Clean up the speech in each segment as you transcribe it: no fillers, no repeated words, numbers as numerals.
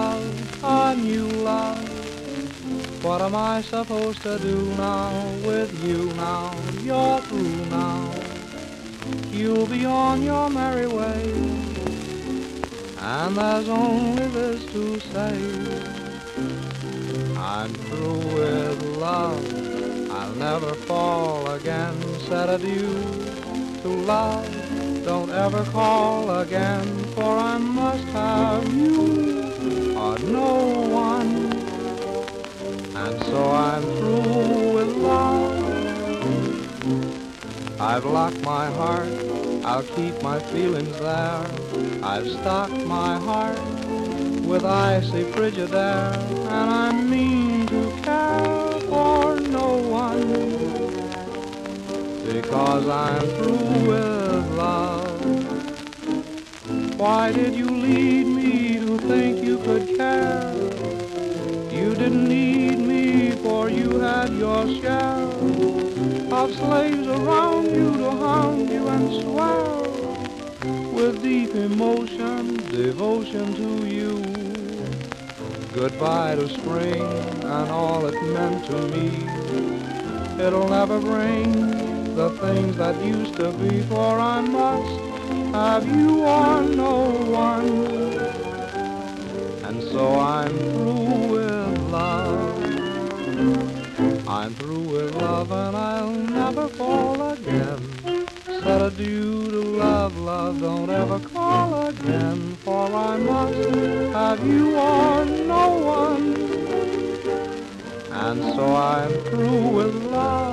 love, a new love. What am I supposed to do now with you now? You're through now. You'll be on your merry way, and there's only this to say. I'm through with love, I'll never fall again. Said adieu to love, don't ever call again, for I must have you or no one. And so I'm through with love. I've locked my heart, I'll keep my feelings there. I've stocked my heart with icy frigid air, and I mean to care for no one, because I'm through with love. Why did you lead me to think you could care? You didn't need me, for you had your share of slaves around you to hound you and swear with deep emotion, devotion to you. Goodbye to spring and all it meant to me. It'll never bring the things that used to be, for I must have you or no one. And so I'm through with love. I'm through with love, and I'll never fall again. Said adieu to love, love, don't ever call again, for I must have you or no one. And so I'm through with love.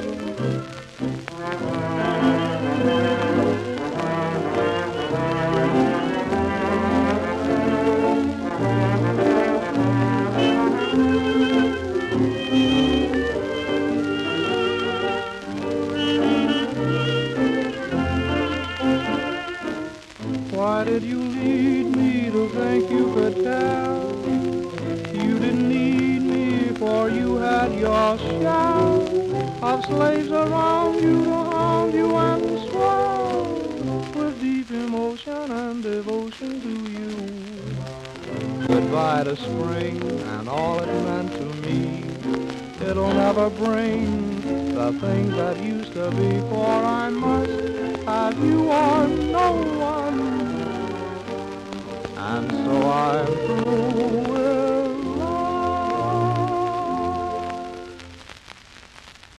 Why did you lead me to think you could tell? You didn't need me, for you had your share of slaves around you to hound you and swear with deep emotion and devotion to you. Goodbye to spring and all it meant to me. It'll never bring the things that used to be, for I must have you or no one. And so I'm through